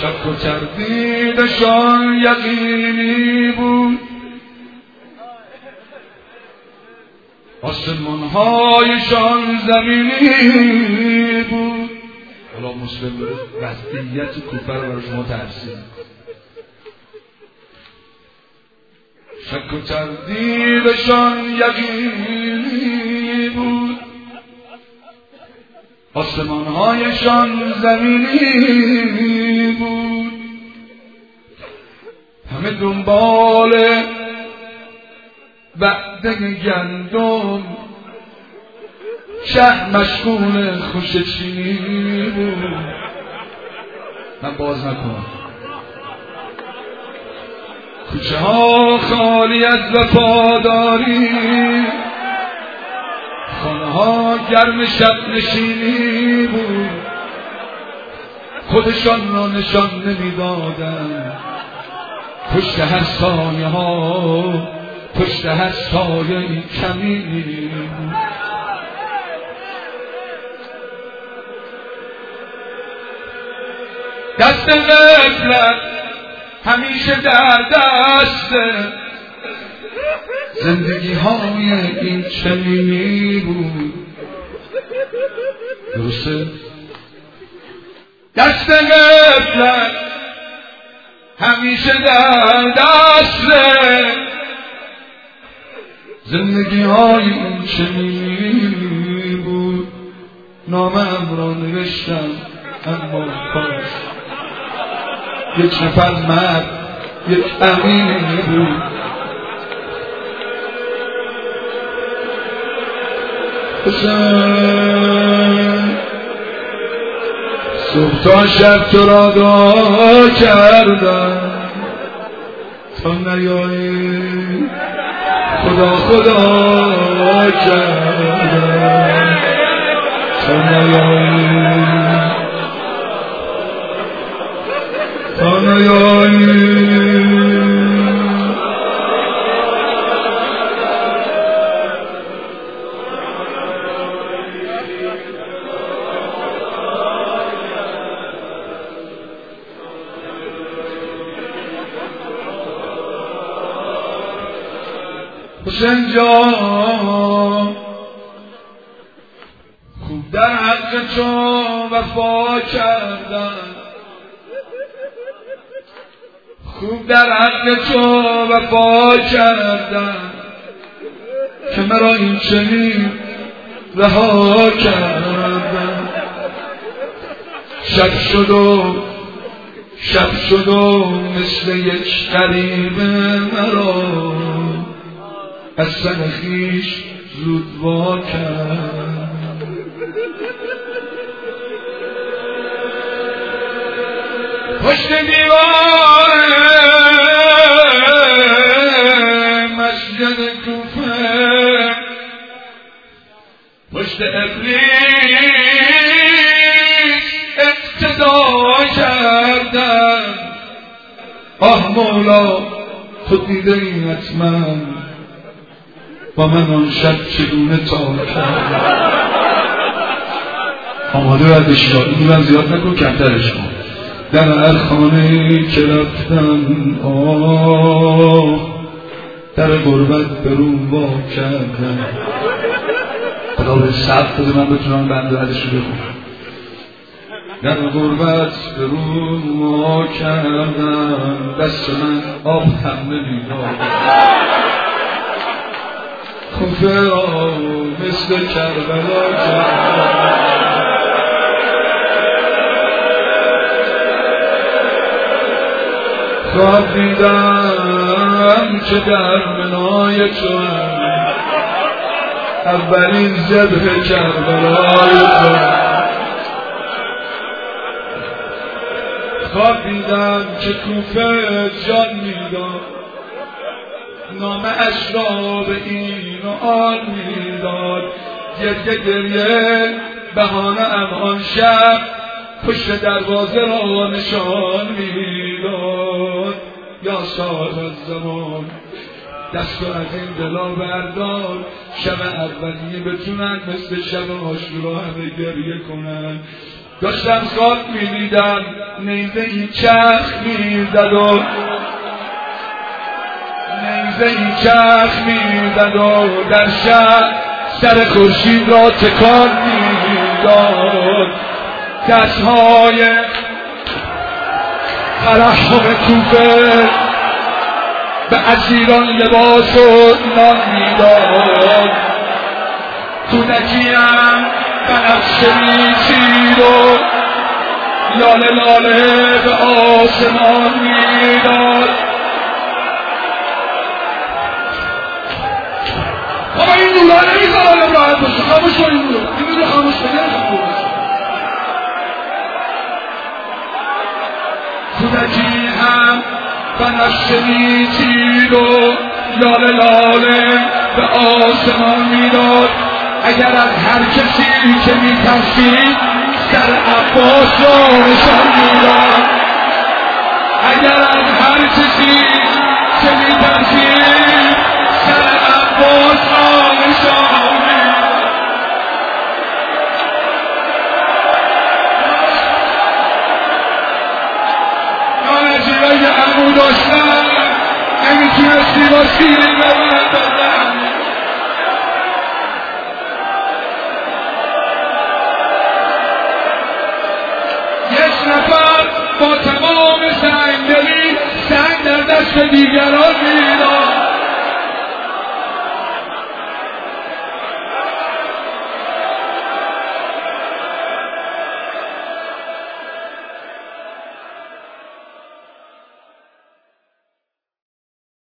شک و تردیدشان یقینی بود، آسمان‌هایشان زمینی بود. حالا مسلم داره وضعیت کوفه رو برای شما تفسیر. شک و تردیدشان یقینی بود، آسمان‌هایشان زمینی بود. همه دنبال وعده گندم، شه مشغول خوشه چینی بود. من باز نکنم. کوچه ها خالی از وفاداری، خانه ها گرم شب نشینی بود. خودشان را نشان نمیدادند، پشت هر سایه ها، پشت هر سایه کمینی بود. دست غفلت همیشه در دست، زندگی های این چنینی بود. درسته؟ دست غفلت همیشه در دست، زندگی های این چنینی بود. نامم را نوشتم اما کاش یک نفر مرد، یک امینی بود. صبح تا شب تو را دعا کردم تا نیایی، خدا خدا کردم تا نیایی، تا نیایی. حسین جان خوب در حق تو وفا کردم، خوب در حق تو وفا کردم که مرا این چنین رها کردم. شب شد و مثل یک غریب مرا از سر خویش زود وا کرد. پشت دیوار مسجد کوفه، پشت ابلیس اقتدا کردم. آه مولا خود دیده این حتما با من آن شب چگونه تا کرد. آماده بردش را این من زیاد نکن، کمترش کن. در هر خانه‌ای که رفتم در غربت برون وا کردم. خدا به صبر بده من بتونم بنده حدش رو بخونم. در غربت برون وا کردم، دست من آب هم نمی‌داد. کوفه را مثل کربلا کردم. خواب دیدم که در منای تو اولین ذبح کربلای تو. خواب دیدم که کوفه جان میداد، نام اش را به این و آن میداد. گریه بهانه ام آن شب پشت دروازه را نشان میداد. یا صاحب الزمان دست از این دلا بردار، شب اولیه بتونن مثل شب عاشورا همه گریه کنن. داشتم خواب می‌دیدم نیزه ای چرخ می‌زد و در شهر سر خورشید را تکان می‌داد. دست‌های ترحم کوفه به اسیران لباس و نان می‌داد. کودکیم بنفشه می‌چید و لاله لاله به آسمان می‌داد. بابا این نورا نمی‌خواد آدم راحت باشه. خاموش کن این نورا. این نورا خاموش کن. کودکی هم بنفشه می‌چید و لاله لاله به آسمان می‌داد. اگر از هر کسی که می‌ترسید سر عباس را نشان می‌داد. اگر از هر کسی که می‌ترسید سر عباس را نشان می‌داد. نانجیبه که عمو داشتن نمیتونستی با سیری ببرد بزن. یک نفر با تمام سنگدلی سنگ در دست دیگران میداد.